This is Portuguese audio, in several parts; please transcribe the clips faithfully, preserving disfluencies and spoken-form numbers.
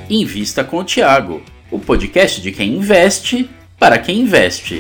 Invista com o Thiago, o podcast de quem investe para quem investe.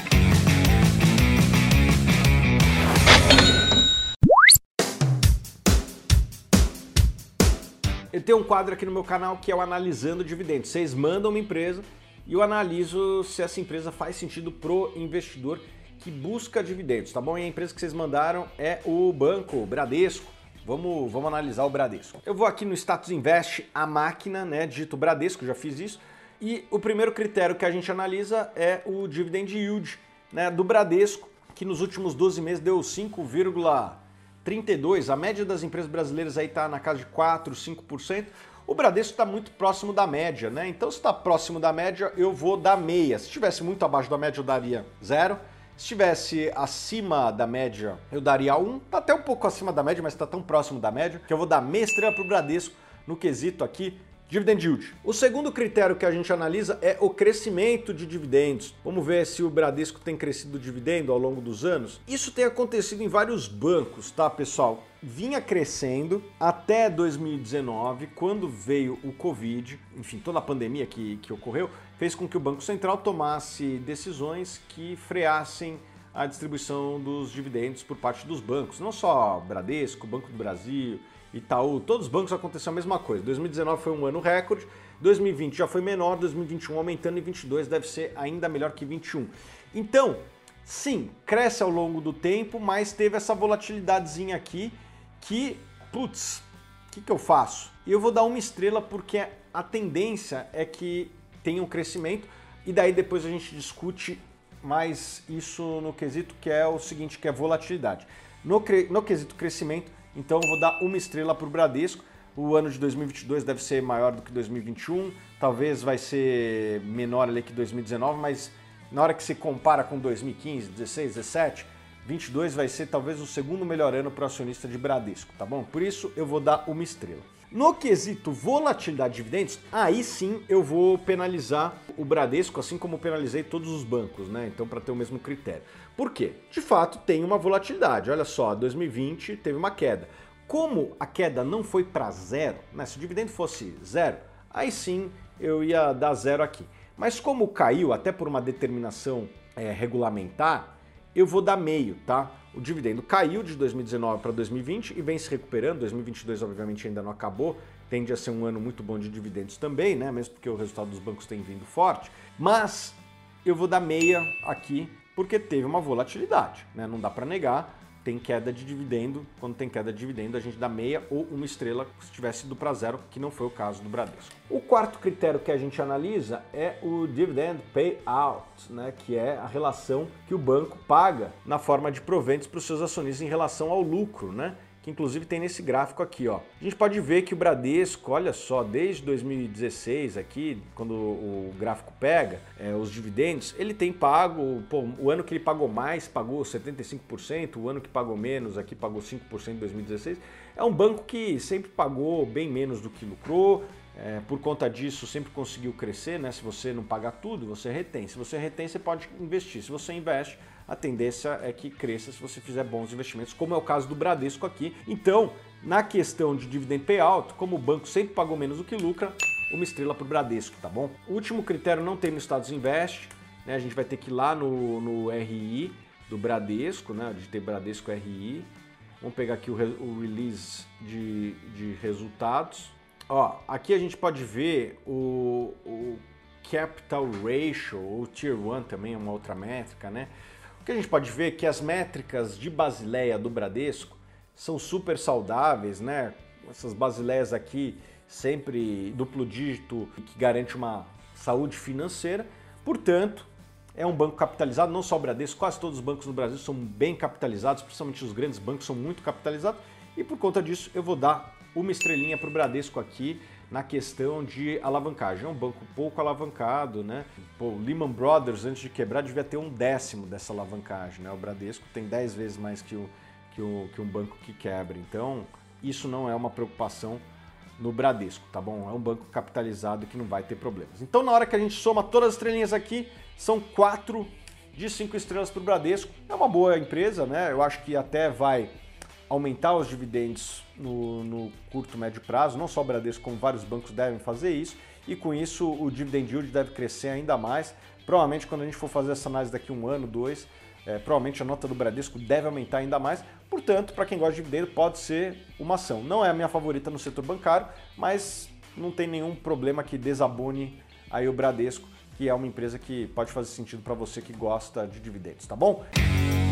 Eu tenho um quadro aqui no meu canal que é o Analisando Dividendos. Vocês mandam uma empresa e eu analiso se essa empresa faz sentido pro investidor que busca dividendos, tá bom? E a empresa que vocês mandaram é o banco Bradesco. Vamos, vamos analisar o Bradesco. Eu vou aqui no Status Invest, a máquina, né? Digito Bradesco, já fiz isso. E o primeiro critério que a gente analisa é o Dividend Yield, né, do Bradesco, que nos últimos doze meses deu cinco vírgula trinta e dois por cento. A média das empresas brasileiras aí está na casa de quatro, cinco por cento. O Bradesco está muito próximo da média, né? Então, se está próximo da média, eu vou dar meia. Se estivesse muito abaixo da média, eu daria zero. Se estivesse acima da média, eu daria um. Está até um pouco acima da média, mas está tão próximo da média que eu vou dar meia estrela para o Bradesco no quesito aqui Dividend Yield. O segundo critério que a gente analisa é o crescimento de dividendos. Vamos ver se o Bradesco tem crescido o dividendo ao longo dos anos. Isso tem acontecido em vários bancos, tá, pessoal? Vinha crescendo até dois mil e dezenove, quando veio o Covid, enfim, toda a pandemia que, que ocorreu, fez com que o Banco Central tomasse decisões que freassem a distribuição dos dividendos por parte dos bancos. Não só Bradesco, Banco do Brasil, Itaú, todos os bancos aconteceu a mesma coisa. dois mil e dezenove foi um ano recorde, dois mil e vinte já foi menor, dois mil e vinte e um aumentando e vinte e dois deve ser ainda melhor que vinte e um. Então, sim, cresce ao longo do tempo, mas teve essa volatilidadezinha aqui que, putz, o que, que eu faço? E eu vou dar uma estrela porque a tendência é que tenha um crescimento e daí depois a gente discute mais isso no quesito que é o seguinte, que é volatilidade. No, no quesito crescimento, então eu vou dar uma estrela para o Bradesco. O ano de dois mil e vinte e dois deve ser maior do que dois mil e vinte e um, talvez vai ser menor ali que dois mil e dezenove, mas na hora que se compara com dois mil e quinze, dezesseis, dezessete, vinte e dois vai ser talvez o segundo melhor ano para o acionista de Bradesco, tá bom? Por isso eu vou dar uma estrela. No quesito volatilidade de dividendos, aí sim eu vou penalizar o Bradesco, assim como penalizei todos os bancos, né? Então, para ter o mesmo critério. Por quê? De fato, tem uma volatilidade. Olha só, dois mil e vinte teve uma queda. Como a queda não foi para zero, né? Se o dividendo fosse zero, aí sim eu ia dar zero aqui. Mas como caiu, até por uma determinação é, regulamentar, eu vou dar meio, tá? O dividendo caiu de dois mil e dezenove para dois mil e vinte e vem se recuperando. dois mil e vinte e dois, obviamente, ainda não acabou. Tende a ser um ano muito bom de dividendos também, né? Mesmo porque o resultado dos bancos tem vindo forte. Mas eu vou dar meia aqui porque teve uma volatilidade, né? Não dá para negar. Tem queda de dividendo. Quando tem queda de dividendo, a gente dá meia ou uma estrela se tivesse ido para zero, que não foi o caso do Bradesco. O quarto critério que a gente analisa é o Dividend Payout, né, que é a relação que o banco paga na forma de proventos para os seus acionistas em relação ao lucro, né? Que inclusive tem nesse gráfico aqui, ó. A gente pode ver que o Bradesco, olha só, desde dois mil e dezesseis aqui, quando o gráfico pega é, os dividendos, ele tem pago, pô, o ano que ele pagou mais, pagou setenta e cinco por cento, o ano que pagou menos, aqui pagou cinco por cento em dois mil e dezesseis. É um banco que sempre pagou bem menos do que lucrou, é, por conta disso sempre conseguiu crescer, né? Se você não pagar tudo, você retém. Se você retém, você pode investir. Se você investe, a tendência é que cresça se você fizer bons investimentos, como é o caso do Bradesco aqui. Então, na questão de dividend payout, como o banco sempre pagou menos do que lucra, uma estrela para o Bradesco, tá bom? O último critério não tem no Status Invest, né? A gente vai ter que ir lá no, no R I do Bradesco, né? De ter Bradesco R I. Vamos pegar aqui o, re, o release de, de resultados. Ó, aqui a gente pode ver o, o Capital Ratio, ou Tier um também é uma outra métrica, né? O que a gente pode ver é que as métricas de Basileia do Bradesco são super saudáveis, né? Essas Basileias aqui sempre duplo dígito, que garante uma saúde financeira. Portanto, é um banco capitalizado, não só o Bradesco, quase todos os bancos no Brasil são bem capitalizados, principalmente os grandes bancos são muito capitalizados. E por conta disso eu vou dar uma estrelinha para o Bradesco aqui na questão de alavancagem. É um banco pouco alavancado, né? Pô, o Lehman Brothers, antes de quebrar, devia ter um décimo dessa alavancagem, né? O Bradesco tem dez vezes mais que, o, que, o, que um banco que quebra. Então, isso não é uma preocupação no Bradesco, tá bom? É um banco capitalizado que não vai ter problemas. Então, na hora que a gente soma todas as estrelinhas aqui, são quatro de cinco estrelas para o Bradesco. É uma boa empresa, né? Eu acho que até vai aumentar os dividendos no, no curto, médio prazo, não só o Bradesco, como vários bancos devem fazer isso, e com isso o dividend yield deve crescer ainda mais. Provavelmente quando a gente for fazer essa análise daqui a um ano, dois, é, provavelmente a nota do Bradesco deve aumentar ainda mais. Portanto, para quem gosta de dividendo, pode ser uma ação. Não é a minha favorita no setor bancário, mas não tem nenhum problema que desabone aí o Bradesco, que é uma empresa que pode fazer sentido para você que gosta de dividendos, tá bom?